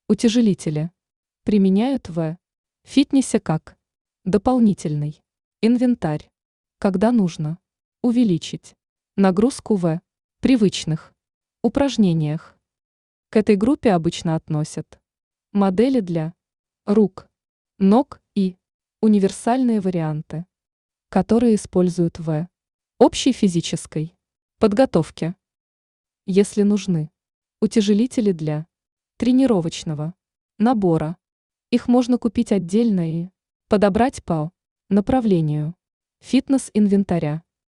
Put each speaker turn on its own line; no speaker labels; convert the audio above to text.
Утяжелители применяют в фитнесе как дополнительный инвентарь, когда нужно увеличить нагрузку в привычных упражнениях. К этой группе обычно относят модели для рук, ног и универсальные варианты, которые используют в общей физической подготовке. Если нужны утяжелители для тренировочного набора, их можно купить отдельно и подобрать по направлению фитнес-инвентаря.